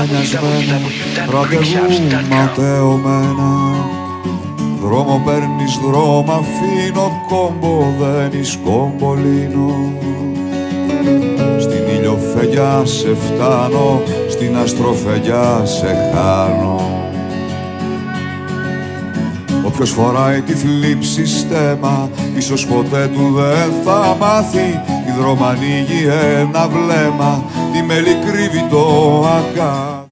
λανιασμένα, ραντεβού ματαιωμένα. Δρόμο παίρνεις, δρόμο αφήνω, κόμπο δένεις, κόμπο λύνω. Στην ηλιοφεγιά σε φτάνω, στην αστροφεγιά σε χάνω. Όποιος φοράει τη θλίψη στέμα, ίσως ποτέ του δεν θα μάθει. Η δρόμο ανοίγει ένα βλέμμα, τη μέλη κρύβει το αγκάθι.